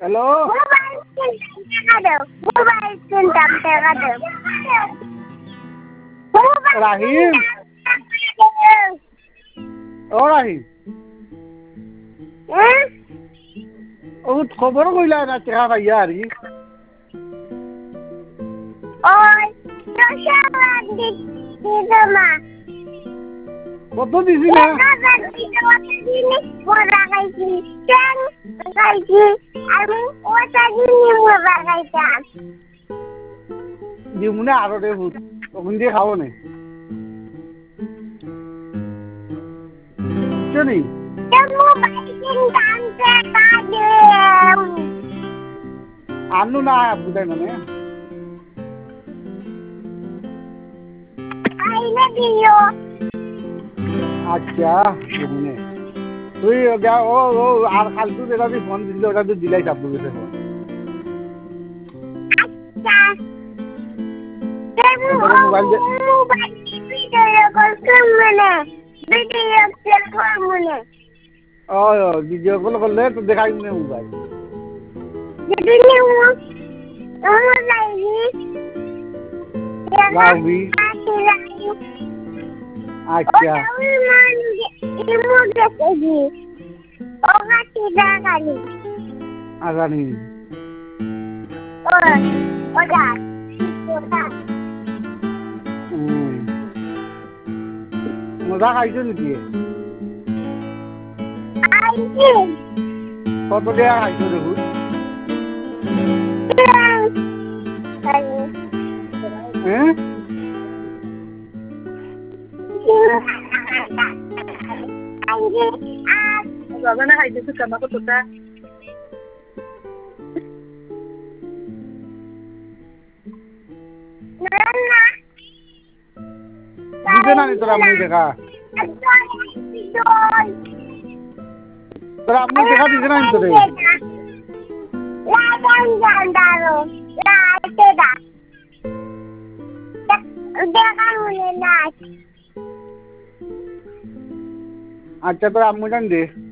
hello রাহিম ও রাহিম ও খবর কইলা না টেকা পাইয়া আরি কত দিছি না দিমুনে আরো দে ভূত তখন দিয়ে খাবো নে বুঝছনি আনু না বুঝাই মানে আচ্ছা দিমুনে তুই ও ও আর ফালতু যেটা তুই ফোন দিছিল ওটা তুই দিলাই চাপ দিতে ফোন মোবাইল ভিডিও কল করলে তো দেখাই নে মোবাইল লাউবি আচ্ছা আজানি মজা খাইছো নাকি কত টাকা খাইছো দেখুন বাবা না খাইছো কামা কতটা দিবে না তোরা মুই দেখা তোরা মুই দেখা দিবে না তোরে আচ্ছা তোরা আম্মু জান দে